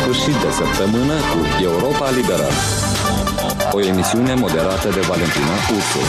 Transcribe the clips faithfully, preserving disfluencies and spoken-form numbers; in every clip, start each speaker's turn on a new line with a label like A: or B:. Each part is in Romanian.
A: sfârșit de săptămână cu Europa Liberă. O emisiune moderată de Valentina Ursu.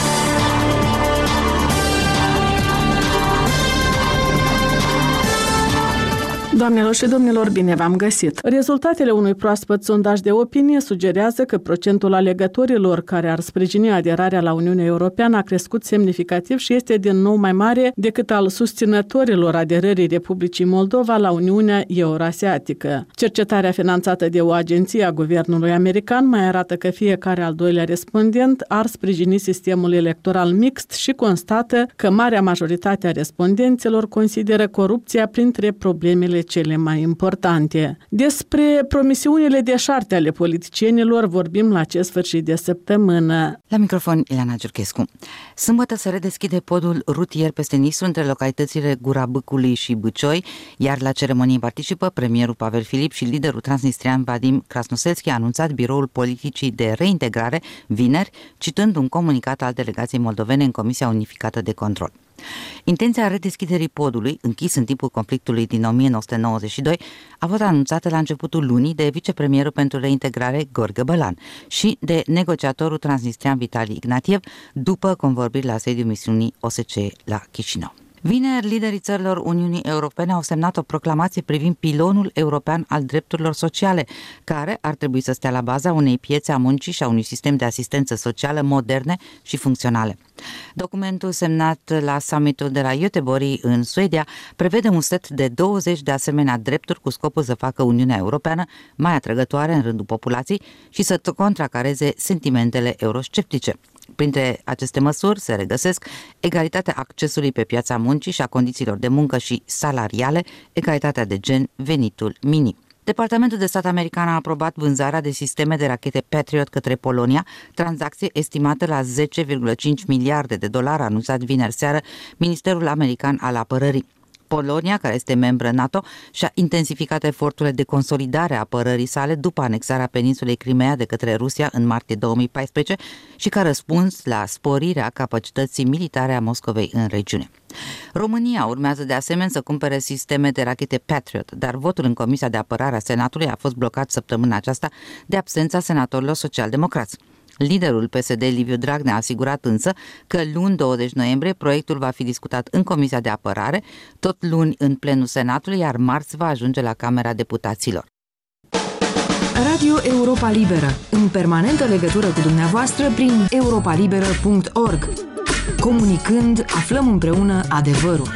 B: Doamnelor și domnilor, bine v-am găsit! Rezultatele unui proaspăt sondaj de opinie sugerează că procentul alegătorilor care ar sprijini aderarea la Uniunea Europeană a crescut semnificativ și este din nou mai mare decât al susținătorilor aderării Republicii Moldova la Uniunea Eurasiatică. Cercetarea finanțată de o agenție a guvernului american mai arată că fiecare al doilea respondent ar sprijini sistemul electoral mixt și constată că marea majoritate a respondenților consideră corupția printre problemele cele mai importante. Despre promisiunile deșarte ale politicienilor vorbim la acest sfârșit de săptămână.
C: La microfon, Ileana Giurchescu. Sâmbătă se redeschide podul rutier peste Nistru între localitățile Gura Bâcului și Bâcioi, iar la ceremonie participă premierul Pavel Filip și liderul transnistrian Vadim Krasnoselski, a anunțat biroul politicii de reintegrare vineri, citând un comunicat al delegației moldovene în Comisia Unificată de Control. Intenția redeschiderii podului, închis în timpul conflictului din o mie nouă sute nouăzeci și doi, a fost anunțată la începutul lunii de vicepremierul pentru reintegrare Gheorghe Bălan și de negociatorul transnistrian Vitali Ignatiev după convorbiri la sediul misiunii O S C E la Chișinău. Vineri, liderii țărilor Uniunii Europene au semnat o proclamație privind pilonul european al drepturilor sociale, care ar trebui să stea la baza unei piețe a muncii și a unui sistem de asistență socială moderne și funcționale. Documentul semnat la summitul de la Göteborg în Suedia prevede un set de douăzeci de asemenea drepturi cu scopul să facă Uniunea Europeană mai atrăgătoare în rândul populației și să contracareze sentimentele eurosceptice. Printre aceste măsuri se regăsesc egalitatea accesului pe piața muncii și a condițiilor de muncă și salariale, egalitatea de gen, venitul minim. Departamentul de stat american a aprobat vânzarea de sisteme de rachete Patriot către Polonia, tranzacție estimată la zece virgulă cinci miliarde de dolari, a anunțat vineri seară Ministerul American al Apărării. Polonia, care este membră NATO, și-a intensificat eforturile de consolidare a apărării sale după anexarea peninsulei Crimea de către Rusia în martie două mii paisprezece și ca răspuns la sporirea capacității militare a Moscovei în regiune. România urmează de asemenea să cumpere sisteme de rachete Patriot, dar votul în Comisia de Apărare a Senatului a fost blocat săptămâna aceasta de absența senatorilor social-democrați. Liderul P S D, Liviu Dragnea, a asigurat însă că luni douăzeci noiembrie proiectul va fi discutat în Comisia de Apărare, tot luni în plenul Senatului, iar marți va ajunge la Camera Deputaților.
D: Radio Europa Liberă, în permanentă legătură cu dumneavoastră prin europa liberă punct org. Comunicând, aflăm împreună adevărul.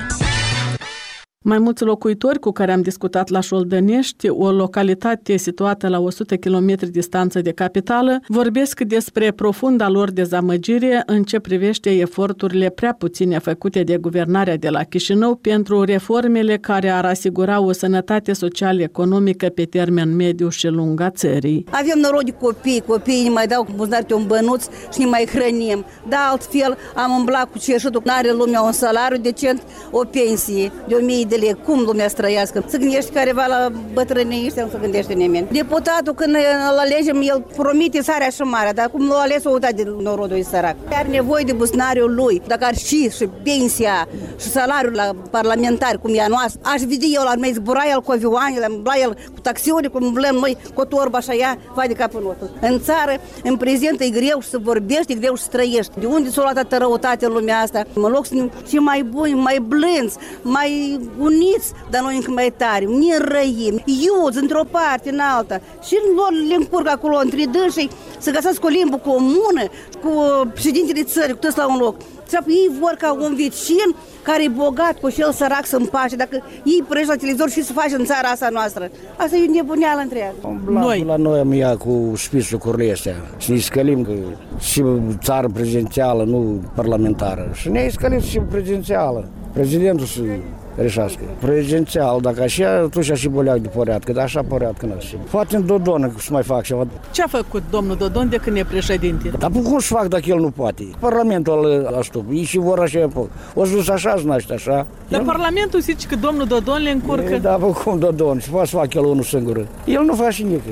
B: Mai mulți locuitori cu care am discutat la Șoldănești, o localitate situată la o sută de kilometri distanță de capitală, vorbesc despre profunda lor dezamăgire în ce privește eforturile prea puține făcute de guvernarea de la Chișinău pentru reformele care ar asigura o sănătate social-economică pe termen mediu și lung a țării.
E: Avem noroc de copii, copiii ne mai dau cu buzunar un bănuț și ne mai hrănim. Da, altfel am umblat cu cerșutul, n-are lumea un salariu decent, o pensie de o mie de lei. Cum lumea să trăiască? Se gândește careva la bătrânii ăștia, nu se gândește nimeni. Deputatul, când îl alegem, el promite sarea și marea, dar cum l-a ales, o uitat de norodul e sărac. Are nevoie de buzunariul lui. Dacă ar și, și pensia și salariul la parlamentari, cum e a noastră, aș vedea eu la noi zbura el cu avioanele, îmbla el cu taxiuri, cum umblăm noi cu o torbă așa, ea, vai de capul nostru. În țară, în prezent, e greu să vorbești, e greu să trăiești. De unde s-a luat atâta răutate în lumea asta? În loc să fim mai buni, mai blânzi, mai uniți, dar noi încă mai tari, ne răim, iuți într-o parte, în alta. Și lor le încurc acolo între dânsii să găsească o limbă comună cu președintele țării, cu toți la un loc. Ei vor ca un vecin care e bogat cu cel sărac să împace. Dacă ei prăjești la televizor și să faci în țara asta noastră. Asta e nebuneală întreagă.
F: Noi. La noi am ia cu spițucurile astea. Și ne scălim că și țară prezidențială, nu parlamentară. Și ne scălim și prezidențială. Prezidentul să reșească. Prezidențial, dacă așa, atunci și boleac de poreatcă, dar așa poreatcă n-a și. Poate în Dodon să mai fac ceva.
B: Ce a făcut domnul Dodon de când e președinte?
F: Dar cum să fac dacă el nu poate? Parlamentul ăla stup, ei și vor așa, o să așa, să naște așa.
B: Dar el... Parlamentul zice că domnul Dodon le încurcă?
F: E, da, cum Dodon, și poate să fac el unul singur. El nu face nimic.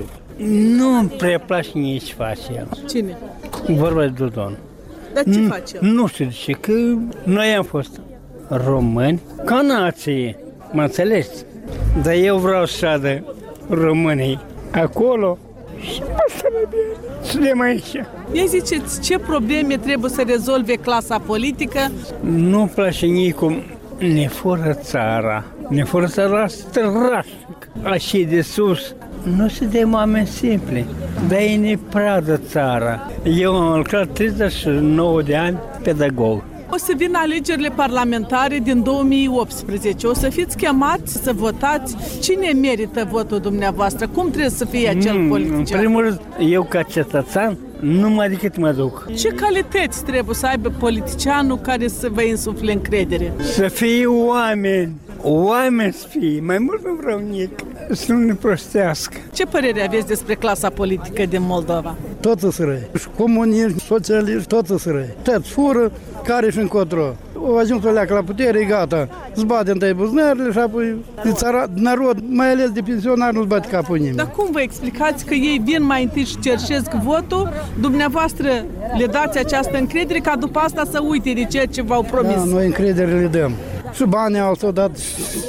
G: Nu prea place nici ce face el.
B: Cine?
G: Vorba de Dodon.
B: Dar ce face el?
G: Nu știu de ce, că noi am fost români, ca nație, mă înțelegi? Dar eu vreau să adă românii acolo și asta e bine. Suntem aici.
B: Ei ziceți, ce probleme trebuie să rezolve clasa politică?
G: Nu place nicum. Ne fură țara. Ne fură țara strașnic. Așa de sus. Nu suntem oameni simpli, dar e nepradă țara. Eu am lucrat treizeci și nouă de ani pedagog.
B: O să vină alegerile parlamentare din două mii optsprezece. O să fiți chemați să votați. Cine merită votul dumneavoastră? Cum trebuie să fie acel
G: Mm,
B: politician?
G: În primul rând, eu ca cetățean, numai decât mă duc.
B: Ce calități trebuie să aibă politicianul care să vă insufle încredere?
G: Să fie oameni, oameni să fie, mai mult nu vreau nic, să nu ne prostească.
B: Ce părere aveți despre clasa politică din Moldova?
H: Toți sunt răi. Și comuniști, socialiști, toți sunt răi. Toți fură, care și încotro. O ajuns o leacă la putere, gata. Îți bate întâi buzunarele și apoi de țara, narod, mai ales de pensionari, nu-ți bate capul nimeni.
B: Dar cum vă explicați că ei vin mai întâi și cerșesc votul, dumneavoastră le dați această încredere ca după asta să uite de ceea ce v-au promis?
H: Da, noi încredere le dăm. Și banii au s-au dat,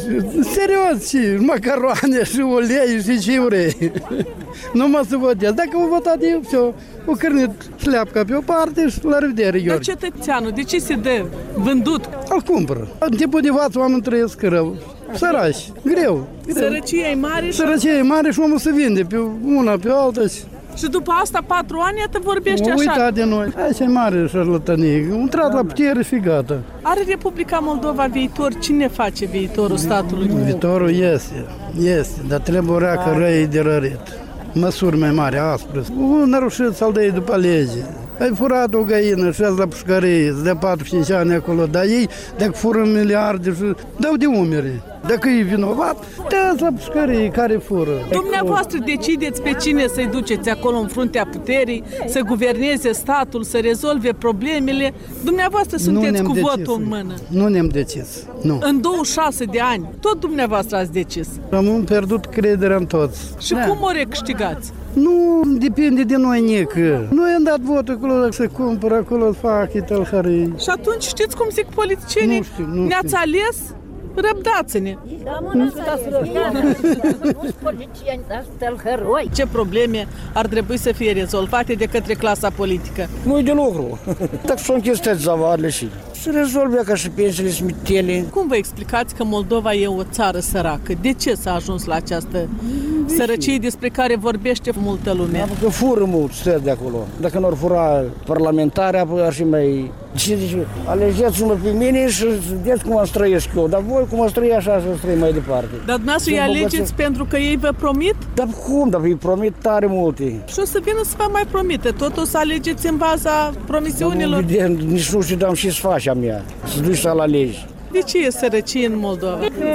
H: serios, și macaroane, și ulei, și ce vrei. Numai să votez. Dacă vă votat eu, все, o cârnit șleapca pe o parte și la revedere,
B: Dar
H: Gheorghe.
B: cetățeanul, de ce se dă vândut?
H: Îl cumpără. În timpul de față oamenii trăiesc rău. Sărași, greu. greu.
B: Sărăcia e mare și,
H: Sărăcia e mare și omul se vinde pe una, pe alta. Și
B: și după asta patru ani, iată, vorbește
H: o
B: așa.
H: uita de noi. Așa e mare șarlătănie. Un trat la putere și gata.
B: Are Republica Moldova viitor? Cine face viitorul statului?
H: Viitorul este, este, dar trebuie reacă răi de rărit. Măsuri mai mari, aspre. Un răușit să-l dai după lege. Ai furat o găină și azi la pușcărie, îți dă patru cinci ani acolo, dar ei, dacă fură miliarde și dau de umeri. Dacă e vinovat, dă-ți la pușcărie care fură.
B: Dumneavoastră decideți pe cine să-i duceți acolo în fruntea puterii, să guverneze statul, să rezolve problemele. Dumneavoastră sunteți cu votul în mână.
H: Nu ne-am decis, nu.
B: În douăzeci și șase de ani, tot dumneavoastră ați decis.
H: Am pierdut crederea în toți.
B: Și cum o recâștigați?
H: Nu depinde de noi nică. Noi am dat votul acolo, dacă se cumpără, acolo fac, e tălhării.
B: Și atunci știți cum zic politicienii?
H: Nu știu, nu
B: Ne-ați
H: știu.
B: ales? Răbdați-ne! Ce probleme ar trebui să fie rezolvate de către clasa politică?
F: Nu-i de lucru. Dacă s-au închestat zavarele și se rezolvă ca și pensiile smitele.
B: Cum vă explicați că Moldova e o țară săracă? De ce s-a ajuns la această sărăcie despre care vorbește multă lume?
F: Că fură mult stări de acolo. Dacă nu ar fura parlamentare, apoi ar fi mai... Ce zice? Alegeți-mă pe mine și vedeți cum am trăiesc eu. Dar voi cum ați trăi, așa să trăi mai departe.
B: Dar dumneavoastră îi
F: Să
B: alegeți
F: îmbogățesc.
B: pentru că ei vă promit?
F: Dar cum? Dar îi promit tare multe.
B: Și o să vină să vă mai promite. Tot o să alegeți în baza promisiunilor.
F: Evident, nici nu știu dar și să faci a mea. Să duci să la legi.
B: De ce e sărăcie în Moldova?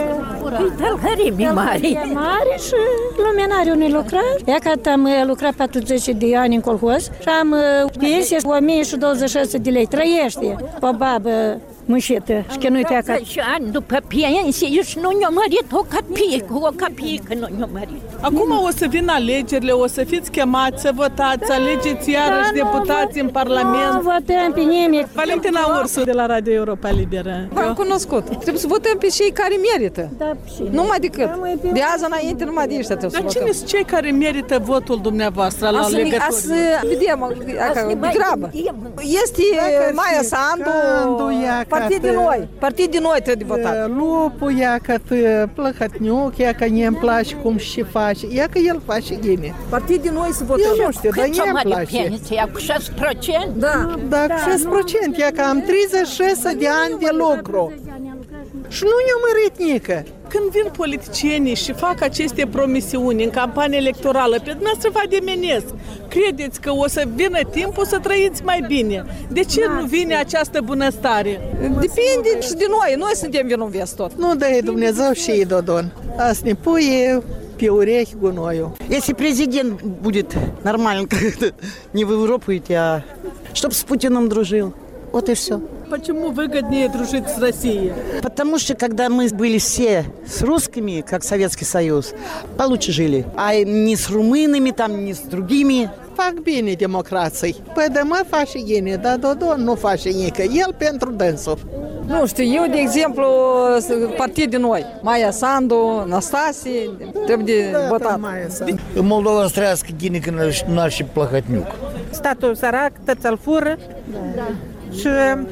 I: Tălhărimi mari. E mare și lumea n-are unui lucrat. Ia că am uh, lucrat patruzeci de ani în colhoz și am uh, pensie o mie douăzeci și șase de lei. Trăiește o babă mușită și chinuite acasă.
J: douăzeci ani după pensie și nu ne-a mărit o capică, o capică nu ne-a mărit.
B: Acum o să vină alegerile, o să fiți chemați să votați, alegeți iarăși
I: Da, nu
B: deputați în
I: Nu
B: Parlament.
I: votăm pe nimic.
B: Valentina Ursu de la Radio Europa Liberă.
K: V-am cunoscut. Trebuie să votăm pe cei care merită.
I: Da,
K: Numai decât. De azi înainte, numai de ăștia trebuie să
B: Dar
K: votăm.
B: cine sunt cei care merită votul dumneavoastră la
K: A să, a
B: legături?
K: să vedem, dacă, de grabă. Este Maia Sandu, partid din noi. Partid din noi trebuie votat.
L: Lupul, ia că Plăhătniuc, ia că ne-mi place cum și face, ia că el face bine.
K: Partid din noi să votăm.
L: Eu nu știu, dar
J: Cât ți-a
L: ne-mi
J: mărit
L: place.
J: pensia? Cu șase la sută?
K: Da.
L: Da, șase la sută, ia că am treizeci și șase de ani de lucru. Și nu ne-a mărit nică.
B: Când vin politicienii și fac aceste promisiuni în campanie electorală, pe dumneavoastră vă ademenesc. Credeți că o să vină timpul să trăiți mai bine? De ce nu vine această bunăstare?
K: Depinde și de noi. Noi suntem vinovați tot.
L: Nu dă Dumnezeu și ei dodon. Asta ne pune pe urechi gunoiul.
M: Если президент будет нормально, как не в Европу идти, а чтоб с Путиным дружил. Вот и все.
B: Почему выгоднее дружить с Россией?
M: Потому что когда мы были все с русскими, как Советский Союз, получше жили. А не с румынами, там, не с другими.
L: fac bine democrației. Păi de mă face bine, dar Dodon nu face nică. El pentru dânsul.
K: Nu știu, eu, de exemplu, partidul noi, Maia Sandu, Năstase, trebuie de votat.
N: În Moldova să trăiască gine când nu ar și plăhătniuc.
O: Statul sărac, tăți îl fură. Da. Și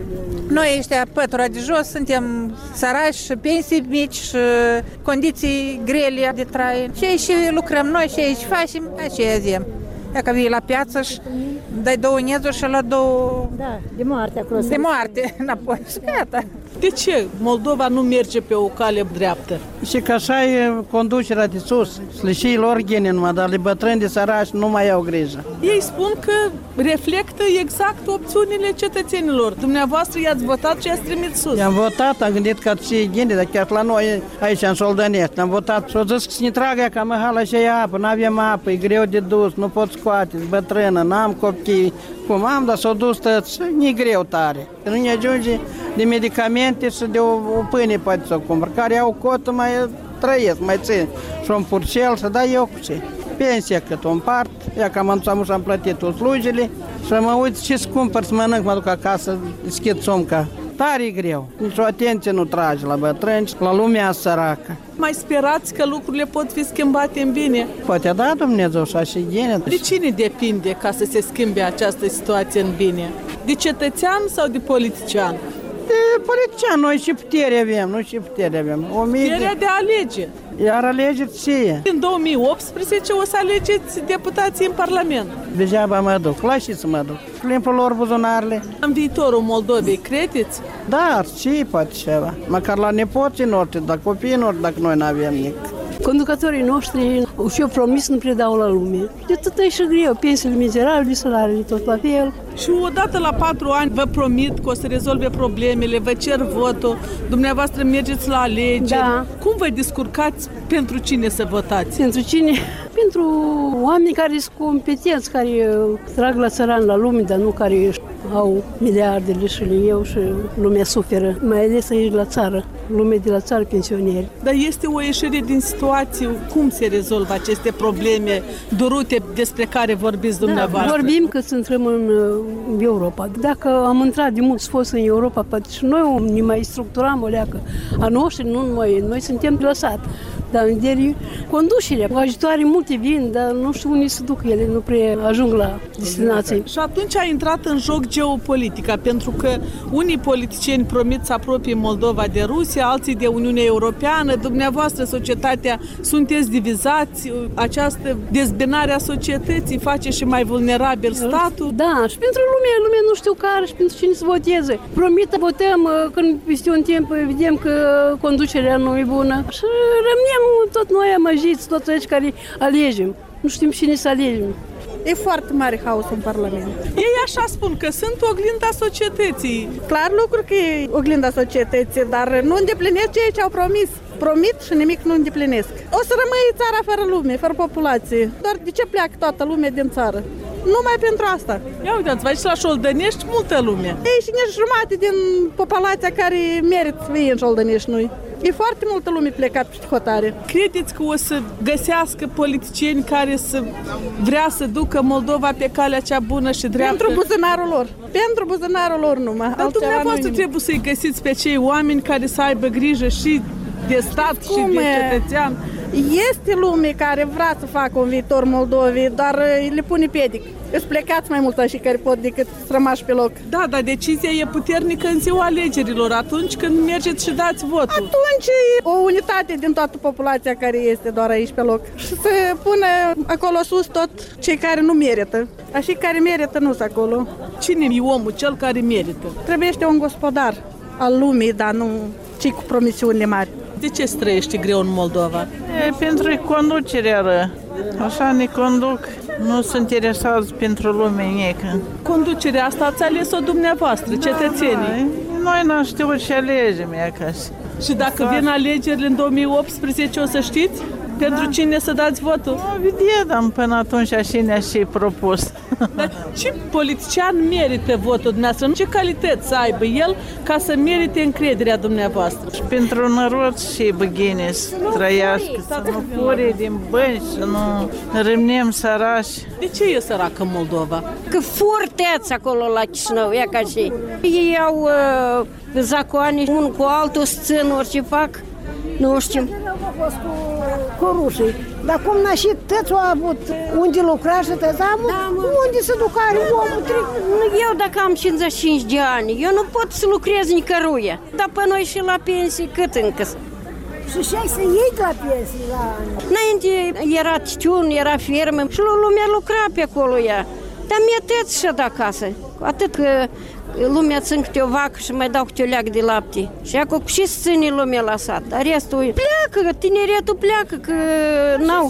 O: noi ăștia, pătura de jos, suntem săraci și pensii mici și condiții grele de trai. Și aici lucrăm noi și aici facem, aceea zim. Dacă vii la piață și dai două nezuri și la două...
I: Da, de moarte acolo.
O: De moarte, înapoi și gata.
B: De ce Moldova nu merge pe o cale dreaptă?
L: Și că așa e conducerea de sus. Slișii lor ghine numai, dar le bătrâni de săraci nu mai au grijă.
B: Ei spun că reflectă exact opțiunile cetățenilor. Dumneavoastră i-ați votat și i-ați trimis sus.
L: I-am votat, am gândit că și ghine, dar chiar la noi aici în Soldănești. Am votat și au zis că să ne tragă ca măhala și apă, nu avem apă, e greu de dus, nu pot scoate, bătrână, n-am copii. Cum am, dar s-au dus tăți, nu e greu tare. Nu ne ajunge de medicamente și de o, o pâine poate să o cumpăr. Care au cotă mai trăiesc, mai țin. Și un purcel să dai eu cu ce. Pensia cât o împart, ia că am anunțat și am plătit toți slujile și mă uit ce să cumpăr să mănânc, mă duc acasă, deschid somca. Tare e greu, nici o atenție nu trage la bătrâni, la lumea săracă.
B: Mai sperați că lucrurile pot fi schimbate în bine?
L: Poate da Dumnezeu și așa bine.
B: De cine depinde ca să se schimbe această situație în bine? De cetățean sau de politician?
L: De politician, noi și putere avem, noi și putere avem.
B: Puterea de a alege.
L: Iar alegeți ce e?
B: În două mii optsprezece o să alegeți deputații în Parlament.
L: Degeaba mă duc, la și să mă duc. Plimpul lor buzunarele.
B: În viitorul Moldovei, credeți?
L: Da, ce poate ceva. Măcar la nepoții noștri, dar copiii noștri, dacă noi n-avem nic.
P: Conducătorii noștri și-au promis nu predau la lume. De tot e și greu, pensiile mizerabile, salariile tot la fel.
B: Și odată la patru ani vă promit că o să rezolve problemele, vă cer votul, dumneavoastră mergeți la alegeri.
P: Da.
B: Cum vă descurcați, pentru cine să votați?
P: Pentru cine? Pentru oameni care sunt competenți, care trag la țăran la lume, dar nu care au miliardele și le iau și lumea suferă, mai ales aici la țară, lumea de la țară, pensionieri.
B: Dar este o ieșire din situație, cum se rezolvă aceste probleme durute despre care vorbiți dumneavoastră?
P: Da, vorbim că să intrăm în, în Europa. Dacă am intrat de mult fost în Europa, poate și noi ne mai structurăm o leacă. A noștri, nu noi, noi suntem lăsați. Dar în vedere conducerea, ajutoare multe vin, dar nu știu unde se duc ele, nu prea ajung la destinație.
B: Și atunci a intrat în joc geopolitica, pentru că unii politicieni promit să apropie Moldova de Rusia, alții de Uniunea Europeană, dumneavoastră, societatea, sunteți divizați, această dezbinare a societății face și mai vulnerabil statul.
P: Da, și pentru lume, lumea nu știu care și pentru cine să voteze. Promit, votăm, când peste un timp vedem că conducerea nu e bună și rămânem tot noi amăjiți, toți aici care alegem. Nu știm cine să alegem.
Q: E foarte mare haos în Parlament.
B: Ei așa spun că sunt oglinda societății.
Q: Clar lucru că e oglinda societății, dar nu îndeplinesc ceea ce au promis. Promit și nimic nu îndeplinesc. O să rămâi țara fără lume, fără populație. Doar de ce pleacă toată lumea din țară? Numai pentru asta.
B: Ia uitați, aici la Șoldănești multă lume.
Q: Ei, și nici jumate din populația care merită să fie în Șoldănești noi. E foarte multă lume plecat pe hotare.
B: Credeți că o să găsească politicieni care să vrea să ducă Moldova pe calea cea bună și dreaptă?
Q: Pentru buzunarul lor. Pentru buzunarul lor numai.
B: Dar dumneavoastră trebuie să-i găsiți pe cei oameni care să aibă grijă și de stat și de cetățean.
Q: Este lume care vrea să facă un viitor Moldovei, dar le pune piedic. Îți plecați mai mult și care pot decât să rămași pe loc.
B: Da, dar decizia e puternică în ziua alegerilor, atunci când mergeți și dați votul.
Q: Atunci e o unitate din toată populația care este doar aici pe loc. Și să pună acolo sus tot cei care nu merită. Așa care merită nu sunt acolo.
B: Cine e omul cel care merită?
Q: Trebuiește un gospodar al lumii, dar nu cei cu promisiunile mari.
B: De ce străiești greu în Moldova?
R: E, pentru conducerea ră. Așa ne conduc. Nu sunt interesați pentru lume nică.
B: Conducerea asta ați ales-o dumneavoastră, cetățenii.
R: Da, noi n-am știut ce alegem e acasă.
B: Și dacă vin alegerile în două mii optsprezece, o să știți? Pentru da. Cine să dați votul?
R: O vedem până atunci și ne-a și propus.
B: Dar ce politician merită votul dumneavoastră? Ce calități să aibă el ca să merite încrederea dumneavoastră?
R: Și pentru narod și băghine să trăiască, să nu fure din bani, să nu rămânem sărași.
B: De ce e săracă Moldova?
S: Că forteați acolo la Chișinău, e ca și. Ei au uh, zacoane, unul cu altul, țin orice fac, nu știm.
T: Cu rușii. Dar cum nașit, tăți au avut unde lucra și tăți, da, unde se duc are omul?
S: Eu dacă am cincizeci și cinci de ani, eu nu pot să lucrez nicăruie. Dar pe noi și la pensii cât încă?
T: Și și ai să iei la pensii la ani.
S: Înainte era titiun, era fermă și lumea lucra pe acolo ea. Dar mi-e tăți și de acasă. Atât că lumea țin câte o vacă și mai dau câte o leagă de lapte. Și acum și ține lumea la sat. Dar restul pleacă, tineretul pleacă, că n-au.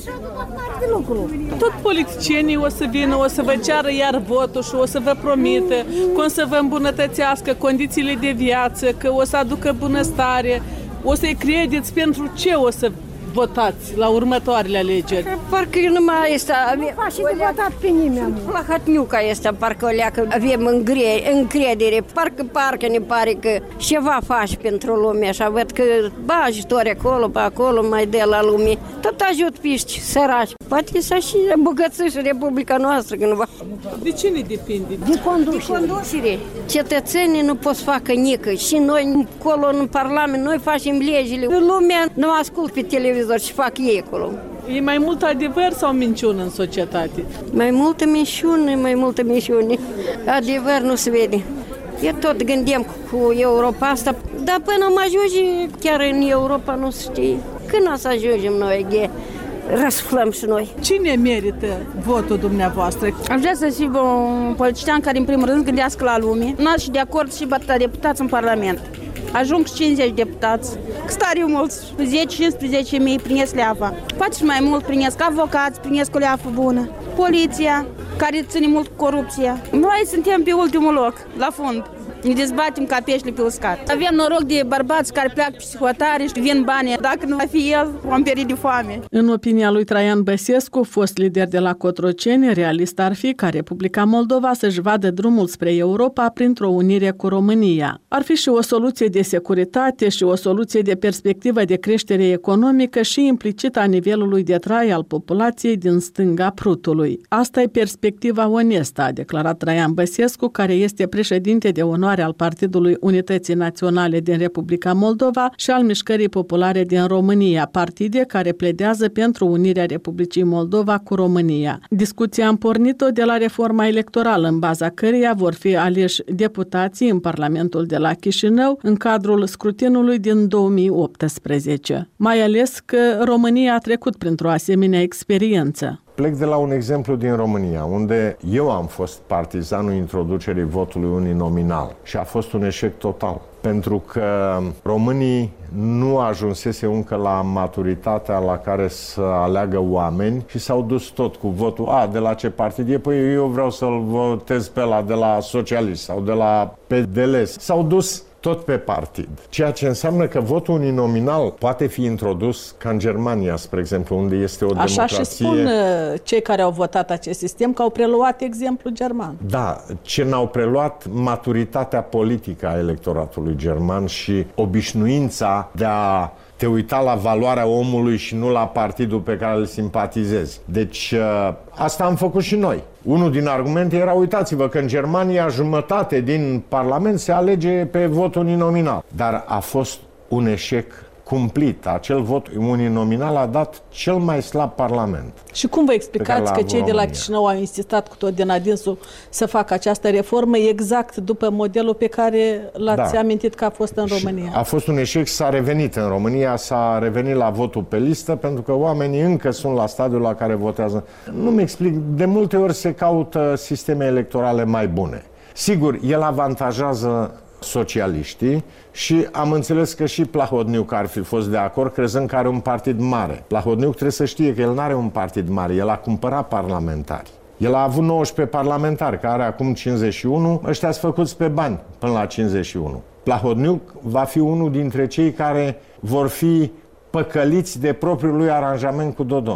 B: Tot politicienii o să vină, o să vă ceară iar votul și o să vă promită că o să vă îmbunătățească condițiile de viață, că o să aducă bunăstare. O să-i credeți pentru ce o să votați la următoarele alegeri?
S: Parcă numai este...
T: Nu și de votat pe nimeni.
S: La Hatniuca este, parcă o leacă avem încredere. Parcă, parcă ne pare că ceva faci pentru lume. Așa văd că, ba, ajutori acolo, pe acolo, mai de la lume. Tot ajut piști săraci. Poate să și îmbogățește Republica noastră cândva.
B: De ce ne depinde?
S: De conducere. De conducere. Cetățenii nu pot să facă nică. Și noi, acolo, în Parlament, noi facem legile. Lumea nu ascult pe televizor și fac ei acolo.
B: E mai mult adevăr sau minciună în societate?
S: Mai multă minciună, mai multă minciună. Adevăr nu se vede. Eu tot gândim cu Europa asta, dar până mă ajunge chiar în Europa nu se știe. Când o să ajungem noi, ghe, răsflăm și noi.
B: Cine merită votul dumneavoastră?
U: Aș vrea să fiu un politician care în primul rând gândească la lume. Nu aș de acord și băta deputați în Parlament. Ajung cincizeci deputați. Stariu mulți, zece cincisprezece mii primesc leafa. Poate și mai mult primesc avocați, primesc o leafă bună. Poliția, care ține mult corupția. Noi suntem pe ultimul loc, la fund. Ne dezbatem ca peștele pe uscat. Avem noroc de bărbați care pleacă pe psihotare și vin bani. Dacă nu va fi el, vom pieri de foame.
B: În opinia lui Traian Băsescu, fost lider de la Cotroceni, realist ar fi ca Republica Moldova să-și vadă drumul spre Europa printr-o unire cu România. Ar fi și o soluție de securitate și o soluție de perspectivă de creștere economică și implicit a nivelului de trai al populației din stânga Prutului. Asta e perspectiva onestă, a declarat Traian Băsescu, care este președinte de onoare al Partidului Unității Naționale din Republica Moldova și al Mișcării Populare din România, partide care pledează pentru unirea Republicii Moldova cu România. Discuția am pornit-o de la reforma electorală, în baza căreia vor fi aleși deputații în Parlamentul de la Chișinău în cadrul scrutinului din două mii optsprezece. Mai ales că România a trecut printr-o asemenea experiență.
V: Plec de la un exemplu din România, unde eu am fost partizanul introducerii votului uninominal și a fost un eșec total. Pentru că românii nu ajunsese încă la maturitatea la care să aleagă oameni și s-au dus tot cu votul. A, de la ce partid e? Păi eu vreau să-l votez pe ăla de la socialist sau de la P D L. S-au dus tot pe partid. Ceea ce înseamnă că votul uninominal poate fi introdus ca în Germania, spre exemplu, unde este o
B: Așa
V: democrație...
B: Așa și spun cei care au votat acest sistem, că au preluat exemplul german.
V: Da, ce n-au preluat maturitatea politică a electoratului german și obișnuința de a te uita la valoarea omului și nu la partidul pe care îl simpatizezi. Deci asta am făcut și noi. Unul din argumente era, uitați-vă că în Germania jumătate din Parlament se alege pe vot uninominal. Dar a fost un eșec cumplit. Acel vot uninominal a dat cel mai slab Parlament.
B: Și cum vă explicați că cei de la Chișinău au insistat cu tot din adinsul să facă această reformă exact după modelul pe care l-ați da. amintit că a fost în România?
V: Și a fost un eșec, s-a revenit în România, s-a revenit la votul pe listă, pentru că oamenii încă sunt la stadiul la care votează. Nu-mi explic, de multe ori se caută sisteme electorale mai bune. Sigur, el avantajează socialiștii și am înțeles că și Plahodniuc ar fi fost de acord, crezând că are un partid mare. Plahodniuc trebuie să știe că el nu are un partid mare, el a cumpărat parlamentari. El a avut nouăsprezece parlamentari, care are acum cincizeci și unu, ăștia sunt făcuți pe bani până la cincizeci și unu. Plahodniuc va fi unul dintre cei care vor fi păcăliți de propriul lui aranjament cu Dodon.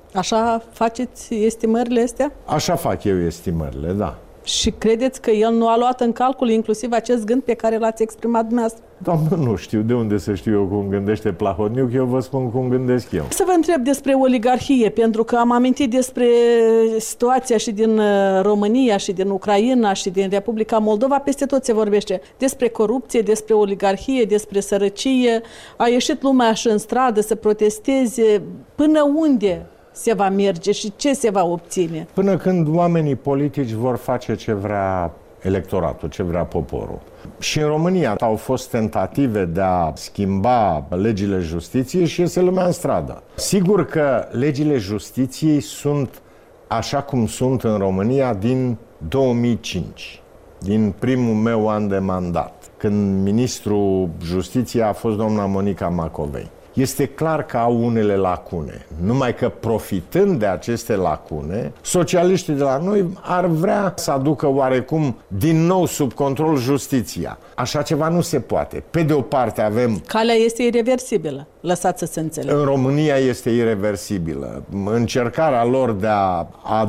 B: Așa faceți estimările astea?
V: Așa fac eu estimările, da.
B: Și credeți că el nu a luat în calcul inclusiv acest gând pe care l-ați exprimat dumneavoastră?
V: Doamnă, nu știu de unde să știu eu cum gândește Plahotniuc, eu vă spun cum gândesc eu.
B: Să vă întreb despre oligarhie, pentru că am amintit despre situația și din România, și din Ucraina, și din Republica Moldova, peste tot se vorbește despre corupție, despre oligarhie, despre sărăcie. A ieșit lumea și în stradă să protesteze. Până unde se va merge și ce se va obține?
V: Până când oamenii politici vor face ce vrea electoratul, ce vrea poporul. Și în România au fost tentative de a schimba legile justiției și iese lumea în stradă. Sigur că legile justiției sunt așa cum sunt în România din două mii cinci, din primul meu an de mandat, când ministrul justiției a fost doamna Monica Macovei. Este clar că au unele lacune, numai că profitând de aceste lacune, socialiștii de la noi ar vrea să aducă oarecum din nou sub control justiția. Așa ceva nu se poate. Pe de o parte avem...
B: Calea este ireversibilă, lăsați să se înțelegă.
V: În România este ireversibilă. Încercarea lor de a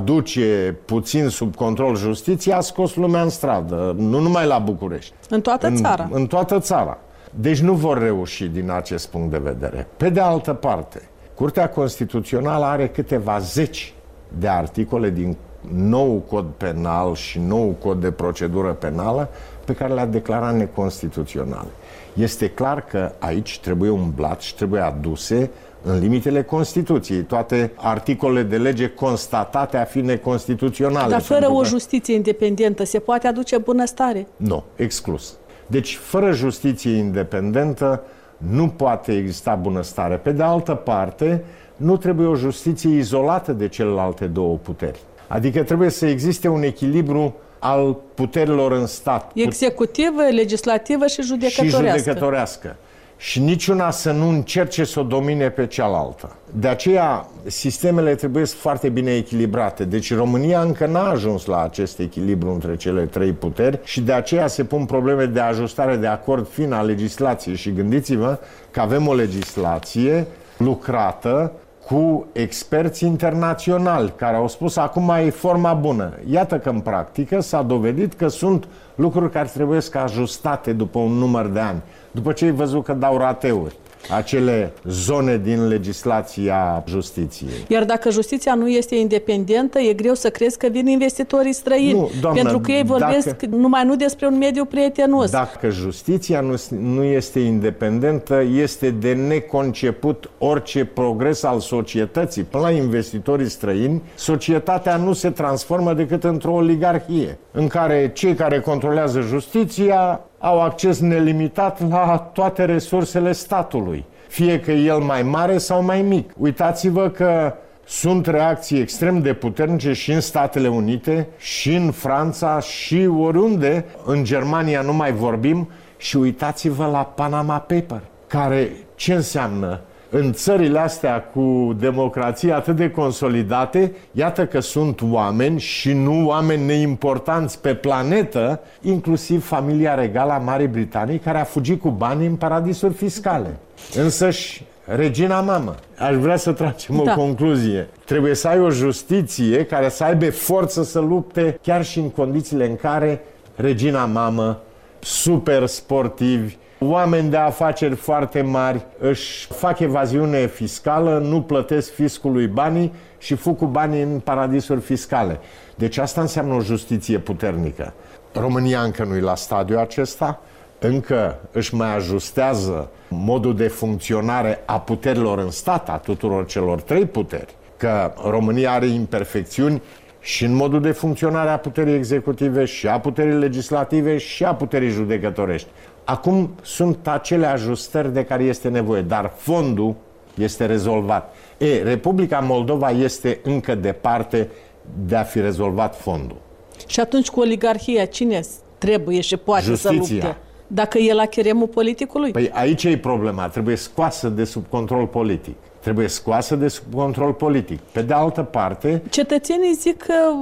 V: aduce puțin sub control justiția a scos lumea în stradă, nu numai la București.
B: În toată
V: în,
B: țara.
V: În toată țara. Deci nu vor reuși din acest punct de vedere. Pe de altă parte, Curtea Constituțională are câteva zeci de articole din nou cod penal și nou cod de procedură penală pe care le-a declarat neconstituționale. Este clar că aici trebuie umblat și trebuie aduse în limitele Constituției toate articolele de lege constatate a fi neconstituționale.
B: Dar fără o justiție independentă se poate aduce bunăstare?
V: Nu, exclus. Deci, fără justiție independentă, nu poate exista bunăstare. Pe de altă parte, nu trebuie o justiție izolată de celelalte două puteri. Adică trebuie să existe un echilibru al puterilor în stat.
B: Executivă, legislativă și judecătorească.
V: Și judecătorească. Și niciuna să nu încerce să o domine pe cealaltă. De aceea, sistemele trebuie foarte bine echilibrate. Deci România încă n-a ajuns la acest echilibru între cele trei puteri și de aceea se pun probleme de ajustare de acord fin a legislației. Și gândiți-vă că avem o legislație lucrată cu experți internaționali care au spus acum e forma bună. Iată că în practică s-a dovedit că sunt lucruri care trebuie să ajustate după un număr de ani. După ce ai văzut că dau rateuri acele zone din legislația justiției.
B: Iar dacă justiția nu este independentă, e greu să crezi că vin investitorii străini. Nu, doamnă, pentru că ei vorbesc dacă, numai nu despre un mediu prietenos.
V: Dacă justiția nu, nu este independentă, este de neconceput orice progres al societății. Până la investitorii străini, societatea nu se transformă decât într-o oligarhie, în care cei care controlează justiția au acces nelimitat la toate resursele statului, fie că e el mai mare sau mai mic. Uitați-vă că sunt reacții extrem de puternice și în Statele Unite, și în Franța, și oriunde. În Germania nu mai vorbim. Și uitați-vă la Panama Paper, care ce înseamnă? În țările astea cu democrație atât de consolidate, iată că sunt oameni și nu oameni neimportanți pe planetă, inclusiv familia regală a Marii Britanii, care a fugit cu banii în paradisuri fiscale. Însăși, regina mamă, aș vrea să tragem da. o concluzie. Trebuie să ai o justiție care să aibă forță să lupte chiar și în condițiile în care regina mamă, super sportivi, oameni de afaceri foarte mari își fac evaziune fiscală, nu plătesc fiscului banii și fug cu banii în paradisuri fiscale. Deci asta înseamnă o justiție puternică. România încă nu e la stadiul acesta, încă își mai ajustează modul de funcționare a puterilor în stat, a tuturor celor trei puteri, că România are imperfecțiuni și în modul de funcționare a puterii executive, și a puterii legislative, și a puterii judecătorești. Acum sunt acele ajustări de care este nevoie, dar fondul este rezolvat. E, Republica Moldova este încă departe de a fi rezolvat fondul.
B: Și atunci cu oligarhia cine trebuie și poate
V: Justiția.
B: să lupte? Dacă e la cheremul politicului?
V: Păi aici e problema, trebuie scoasă de sub control politic. Trebuie scoasă de sub control politic. Pe de altă parte...
B: Cetățenii zic că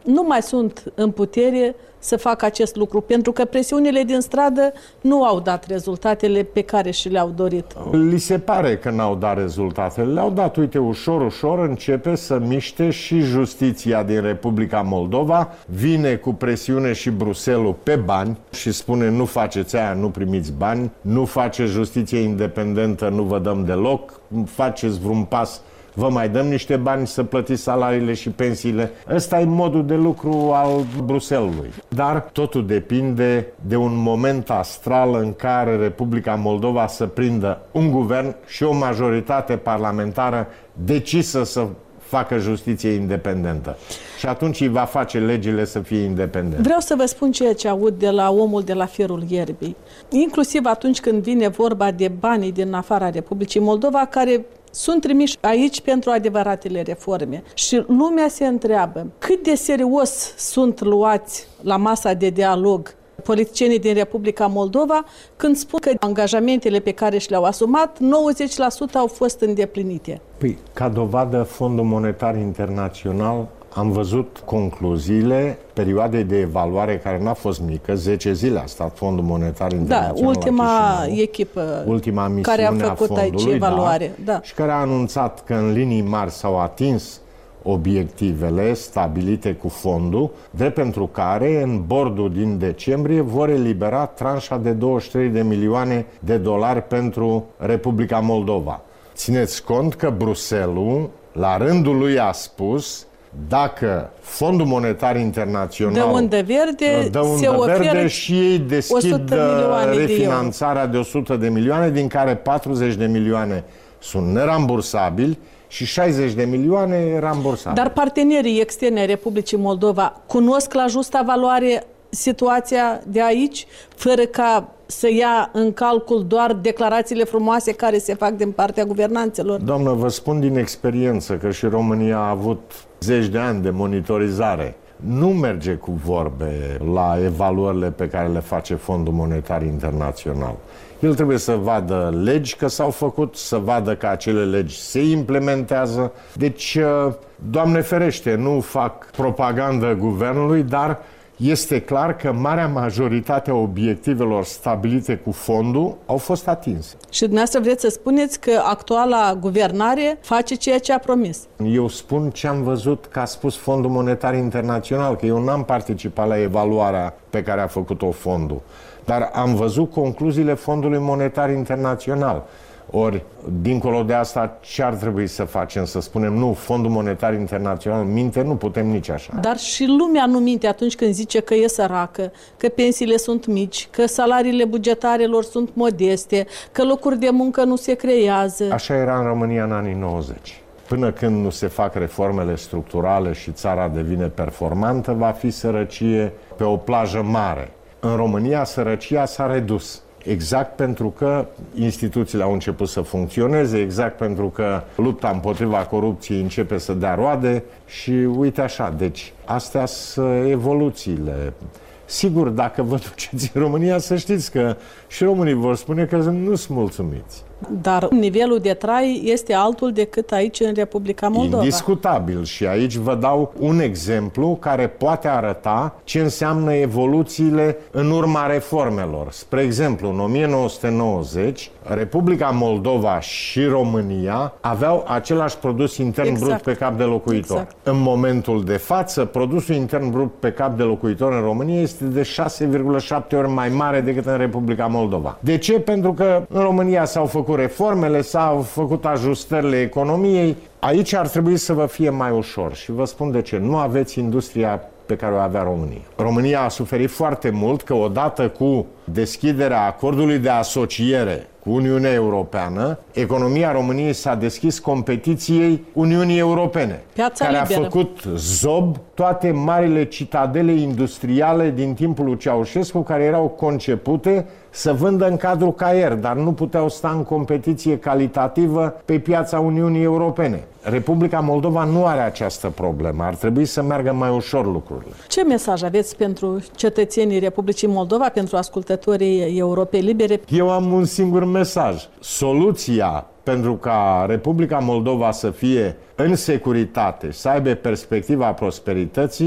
B: nu mai sunt în putere să facă acest lucru, pentru că presiunile din stradă nu au dat rezultatele pe care și le-au dorit.
V: Li se pare că n-au dat rezultatele. Le-au dat, uite, ușor, ușor începe să miște și justiția din Republica Moldova, vine cu presiune și Bruxelles pe bani și spune nu faceți aia, nu primiți bani, nu faceți justiție independentă, nu vă dăm deloc, faceți vreun pas, vă mai dăm niște bani să plătiți salariile și pensiile. Ăsta e modul de lucru al Bruxellesului. Dar totul depinde de un moment astral în care Republica Moldova să prindă un guvern și o majoritate parlamentară decisă să facă justiție independentă. Și atunci îi va face legile să fie independente.
B: Vreau să vă spun ceea ce aud de la omul de la Firul Ierbii. Inclusiv atunci când vine vorba de banii din afara Republicii Moldova, care sunt trimiși aici pentru adevăratele reforme. Și lumea se întreabă cât de serios sunt luați la masa de dialog politicienii din Republica Moldova când spun că angajamentele pe care și le-au asumat, nouăzeci la sută au fost îndeplinite.
V: Păi, ca dovadă, Fondul Monetar Internațional, am văzut concluziile perioadei de evaluare care n-a fost mică, zece zile a stat Fondul Monetar Internațional.
B: Da, ultima echipă
V: ultima
B: care a făcut aici evaluare.
V: Da, da. Și care a anunțat că în linii mari s-au atins obiectivele stabilite cu fondul, drept pentru care în bordul din decembrie vor elibera tranșa de douăzeci și trei de milioane de dolari pentru Republica Moldova. Țineți cont că Bruxelles, la rândul lui, a spus dacă Fondul Monetar Internațional
B: dă undă verde,
V: dă undă
B: se
V: verde
B: oferă
V: și ei deschid refinanțarea de o sută de milioane, din care patruzeci de milioane sunt nerambursabili și șaizeci de milioane rambursabili.
B: Dar partenerii externi ai Republicii Moldova cunosc la justa valoare situația de aici, fără ca să ia în calcul doar declarațiile frumoase care se fac din partea guvernanților?
V: Doamnă, vă spun din experiență că și România a avut zeci de ani de monitorizare. Nu merge cu vorbe la evaluările pe care le face Fondul Monetar Internațional. El trebuie să vadă legi că s-au făcut, să vadă că acele legi se implementează. Deci, Doamne ferește, nu fac propagandă guvernului, dar este clar că marea majoritate a obiectivelor stabilite cu fondul au fost atinse.
B: Și dumneavoastră vreți să spuneți că actuala guvernare face ceea ce a promis?
V: Eu spun ce am văzut că a spus Fondul Monetar Internațional, că eu n-am participat la evaluarea pe care a făcut-o fondul, dar am văzut concluziile Fondului Monetar Internațional. Ori, dincolo de asta, ce ar trebui să facem? Să spunem, nu, Fondul Monetar Internațional minte? Nu putem nici așa.
B: Dar și lumea nu minte atunci când zice că e săracă, că pensiile sunt mici, că salariile bugetarelor sunt modeste, că locuri de muncă nu se creează.
V: Așa era în România în anii nouăzeci. Până când nu se fac reformele structurale și țara devine performantă, va fi sărăcie pe o plajă mare. În România, sărăcia s-a redus. Exact pentru că instituțiile au început să funcționeze, exact pentru că lupta împotriva corupției începe să dea roade și uite așa, deci astea sunt evoluțiile. Sigur, dacă vă duceți în România, să știți că și românii vor spune că nu sunt mulțumiți.
B: Dar nivelul de trai este altul decât aici în Republica Moldova.
V: Indiscutabil. Și aici vă dau un exemplu care poate arăta ce înseamnă evoluțiile în urma reformelor. Spre exemplu, în o mie nouă sute nouăzeci, Republica Moldova și România aveau același produs intern exact. brut pe cap de locuitor. Exact. În momentul de față, produsul intern brut pe cap de locuitor în România este de șase virgulă șapte ori mai mare decât în Republica Moldova. De ce? Pentru că în România s-au făcut reformele, s-au făcut ajustările economiei. Aici ar trebui să vă fie mai ușor și vă spun de ce. Nu aveți industria pe care o avea România. România a suferit foarte mult că odată cu deschiderea acordului de asociere cu Uniunea Europeană, economia României s-a deschis competiției Uniunii Europene,
B: Piața
V: care
B: liberă.
V: a făcut zob toate marile citadele industriale din timpul lui Ceaușescu, care erau concepute să vândă în cadrul caier, dar nu puteau sta în competiție calitativă pe piața Uniunii Europene. Republica Moldova nu are această problemă. Ar trebui să meargă mai ușor lucrurile.
B: Ce mesaj aveți pentru cetățenii Republicii Moldova, pentru ascultătorii Europei Libere?
V: Eu am un singur mesaj. Soluția pentru ca Republica Moldova să fie în securitate, să aibă perspectiva prosperității,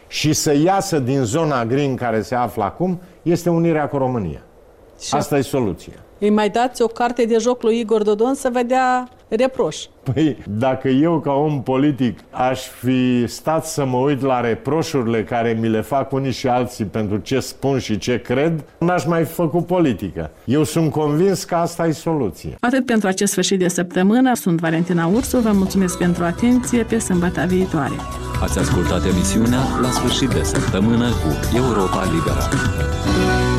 V: și să iasă din zona gri în care se află acum, este unirea cu România. Și asta e soluția.
B: Îi mai dați o carte de joc lui Igor Dodon să vedea reproș.
V: Păi, dacă eu ca om politic aș fi stat să mă uit la reproșurile care mi le fac unii și alții pentru ce spun și ce cred, n-aș mai fi făcut politică. Eu sunt convins că asta e soluția.
B: Atât pentru acest sfârșit de săptămână. Sunt Valentina Ursu, vă mulțumesc pentru atenție, pe sâmbătă viitoare.
A: Ați ascultat emisiunea La sfârșit de săptămână cu Europa Liberă.